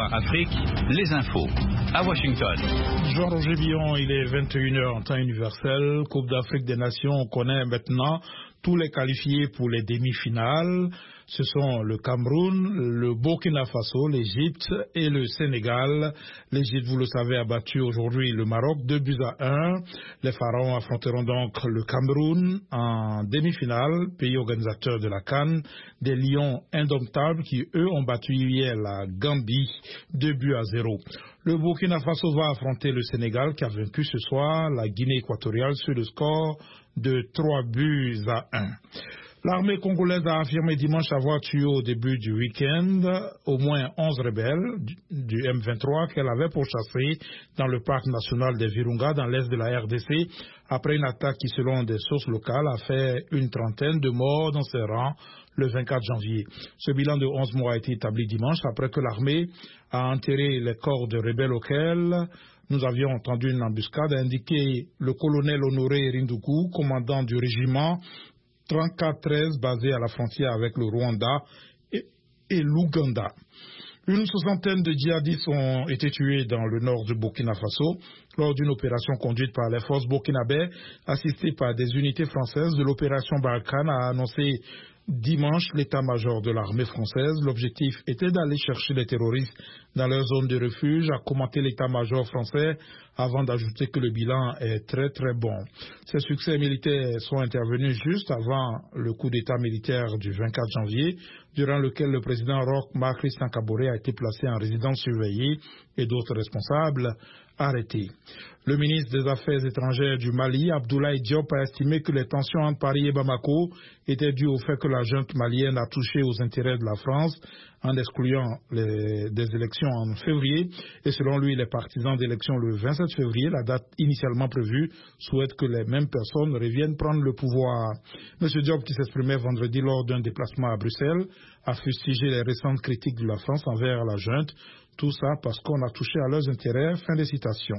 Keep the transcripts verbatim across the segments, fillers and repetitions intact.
V O A Afrique, les infos. À Washington. Jean-Roger Billon, il est vingt et une heures en temps universel. Coupe d'Afrique des Nations, on connaît maintenant tous les qualifiés pour les demi-finales. Ce sont le Cameroun, le Burkina Faso, l'Égypte et le Sénégal. L'Égypte, vous le savez, a battu aujourd'hui le Maroc deux buts à un. Les Pharaons affronteront donc le Cameroun en demi-finale, pays organisateur de la CAN. Des Lions indomptables qui, eux, ont battu hier la Gambie deux buts à zéro. Le Burkina Faso va affronter le Sénégal qui a vaincu ce soir la Guinée équatoriale sur le score de trois buts à un. L'armée congolaise a affirmé dimanche avoir tué au début du week-end au moins onze rebelles du M vingt-trois qu'elle avait pourchassés dans le parc national des Virunga dans l'est de la R D C après une attaque qui, selon des sources locales, a fait une trentaine de morts dans ses rangs le vingt-quatre janvier. Ce bilan de onze morts a été établi dimanche après que l'armée a enterré les corps de rebelles auxquels nous avions entendu une embuscade, a indiqué le colonel Honoré Rinduku, commandant du régiment trente-quatre treize basé à la frontière avec le Rwanda et, et l'Ouganda. Une soixantaine de djihadistes ont été tués dans le nord du Burkina Faso lors d'une opération conduite par les forces burkinabè assistées par des unités françaises de l'opération Barkhane, a annoncé dimanche l'état-major de l'armée française. L'objectif était d'aller chercher les terroristes dans leur zone de refuge, a commenté l'état-major français avant d'ajouter que le bilan est très très bon. Ces succès militaires sont intervenus juste avant le coup d'état militaire du vingt-quatre janvier, durant lequel le président Roch Marc Christian Kaboré a été placé en résidence surveillée et d'autres responsables arrêtés. Le ministre des Affaires étrangères du Mali, Abdoulaye Diop, a estimé que les tensions entre Paris et Bamako étaient dues au fait que la junte malienne a touché aux intérêts de la France en excluant les, des élections en février. Et selon lui, les partisans d'élections le vingt-sept février, la date initialement prévue, souhaitent que les mêmes personnes reviennent prendre le pouvoir. M. Diop, qui s'exprimait vendredi lors d'un déplacement à Bruxelles, a fustigé les récentes critiques de la France envers la junte. Tout ça parce qu'on a touché à leurs intérêts. Fin des citations.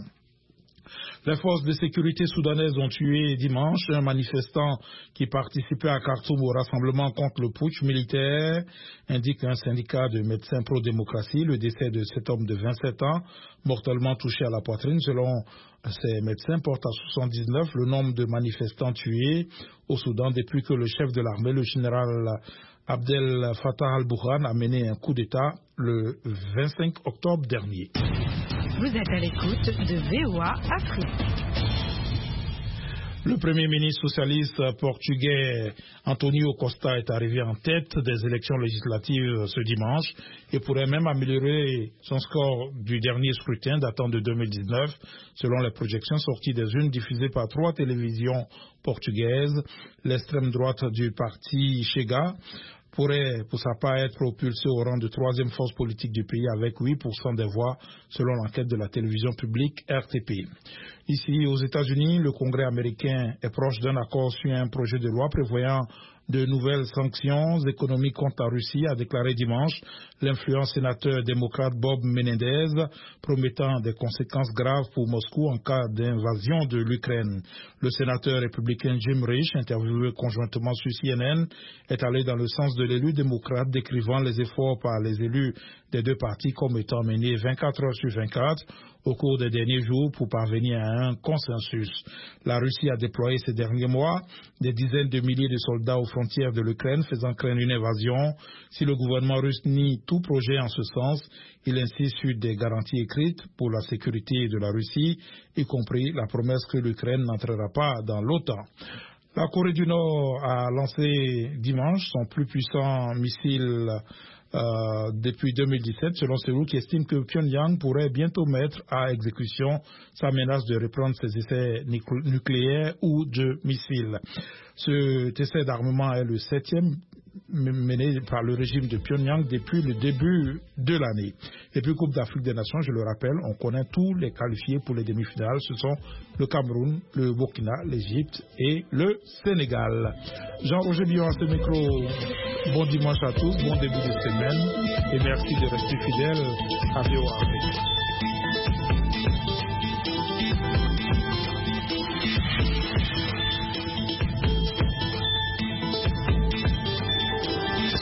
Les forces de sécurité soudanaises ont tué dimanche un manifestant qui participait à Khartoum au rassemblement contre le putsch militaire, indique un syndicat de médecins pro-démocratie. Le décès de cet homme de vingt-sept ans, mortellement touché à la poitrine, selon ces médecins, porte à soixante-dix-neuf le nombre de manifestants tués au Soudan depuis que le chef de l'armée, le général Abdel Fattah al-Burhan, a mené un coup d'État le vingt-cinq octobre dernier. Vous êtes à l'écoute de V O A Afrique. Le Premier ministre socialiste portugais António Costa est arrivé en tête des élections législatives ce dimanche et pourrait même améliorer son score du dernier scrutin datant de deux mille dix-neuf, selon les projections sorties des unes diffusées par trois télévisions portugaises. L'extrême droite du parti Chega pourrait, pour sa part, être propulsé au rang de troisième force politique du pays avec huit pour cent des voix, selon l'enquête de la télévision publique R T P. Ici, aux États-Unis, le Congrès américain est proche d'un accord sur un projet de loi prévoyant de nouvelles sanctions économiques contre la Russie, a déclaré dimanche l'influent sénateur démocrate Bob Menendez, promettant des conséquences graves pour Moscou en cas d'invasion de l'Ukraine. Le sénateur républicain Jim Risch, interviewé conjointement sur C N N, est allé dans le sens de l'élu démocrate, décrivant les efforts par les élus des deux partis comme étant menés vingt-quatre heures sur vingt-quatre au cours des derniers jours pour parvenir à un consensus. La Russie a déployé ces derniers mois des dizaines de milliers de soldats aux frontières de l'Ukraine, faisant craindre une invasion. Si le gouvernement russe nie tout projet en ce sens, il insiste sur des garanties écrites pour la sécurité de la Russie, y compris la promesse que l'Ukraine n'entrera pas dans l'OTAN. La Corée du Nord a lancé dimanche son plus puissant missile Euh, depuis deux mille dix-sept, selon Séoul, qui estime que Pyongyang pourrait bientôt mettre à exécution sa menace de reprendre ses essais nucléaires ou de missiles. Cet essai d'armement est le septième mené par le régime de Pyongyang depuis le début de l'année. Et puis Coupe d'Afrique des Nations, je le rappelle, on connaît tous les qualifiés pour les demi-finales. Ce sont le Cameroun, le Burkina, l'Égypte et le Sénégal. Jean-Roger Billon à ce micro. Bon dimanche à tous, bon début de semaine et merci de rester fidèles à V O A Afrique.